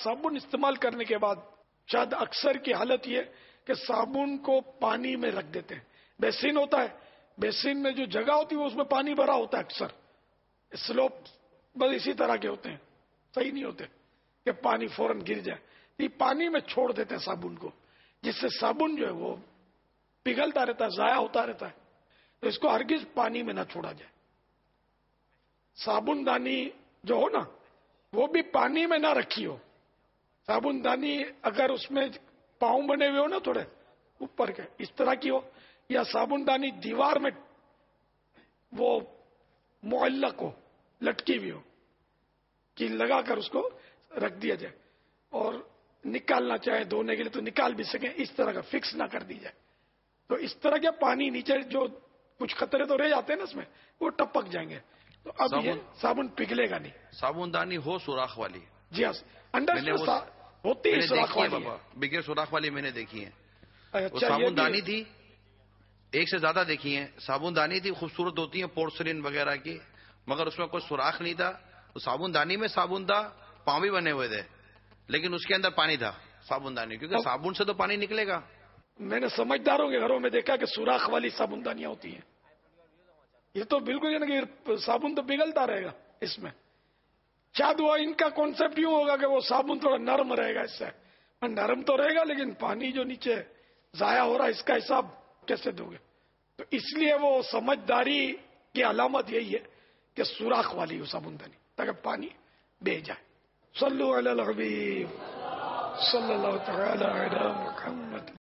صابن استعمال کرنے کے بعد شاید اکثر کی حالت یہ کہ صابن کو پانی میں رکھ دیتے ہیں. بیسین ہوتا ہے, بیسین میں جو جگہ ہوتی ہے اس میں پانی بھرا ہوتا ہے, اکثر سلوپ بس اسی طرح کے ہوتے ہیں, صحیح نہیں ہوتے کہ پانی فوراً گر جائے. یہ پانی میں چھوڑ دیتے ہیں صابن کو, جس سے صابن جو ہے وہ پگھلتا رہتا ہے, ضائع ہوتا رہتا ہے. تو اس کو ہرگز پانی میں نہ چھوڑا جائے. صابن دانی جو ہو نا وہ بھی پانی میں نہ رکھی ہو. صابن دانی اگر اس میں پاؤں بنے ہوئے ہو نا تھوڑے اوپر کے اس طرح کی ہو, یا صابن دانی دیوار میں وہ معلق ہو, لٹکی ہوئی ہو کہ لگا کر اس کو رکھ دیا جائے, اور نکالنا چاہے دھونے کے لیے تو نکال بھی سکیں, اس طرح کا فکس نہ کر دی جائے. تو اس طرح کے پانی نیچے جو کچھ خطرے تو رہ جاتے ہیں نا اس میں, وہ ٹپک جائیں گے. تو اب یہ صابن پگھلے گا نہیں. صابن دانی ہو سوراخ والی؟ جی ہاں, اندر ہوتی ہے سوراخ والی, بغیر سوراخ والی میں نے دیکھی ہے. وہ اچھا, صابن دانی تھی, ایک سے زیادہ دیکھی ہیں. صابن دانی تھی, خوبصورت ہوتی ہیں پورسلین وغیرہ کی, مگر اس میں کوئی سوراخ نہیں تھا. صابن دانی میں صابن تھا, پاؤں بھی بنے ہوئے تھے, لیکن اس کے اندر پانی تھا صابن دانی, کیونکہ صابن سے تو پانی نکلے گا. میں نے سمجھداروں کے گھروں میں دیکھا کہ سوراخ والی صابن دانیاں ہوتی ہیں. یہ تو بالکل یہ نا کہ صابن تو پگھلتا رہے گا اس میں. شاید وہ ان کا کانسیپٹ یوں ہوگا کہ وہ صابن تھوڑا نرم رہے گا, اس سے نرم تو رہے گا لیکن پانی جو نیچے ضائع ہو رہا ہے اس کا حساب کیسے دو گے. تو اس لیے وہ سمجھداری کی علامت یہی ہے کہ سوراخ والی ہو صابن دانی, تاکہ پانی بہہ جائے. صلو علی الحبیب صلی اللہ تعالی علی محمد.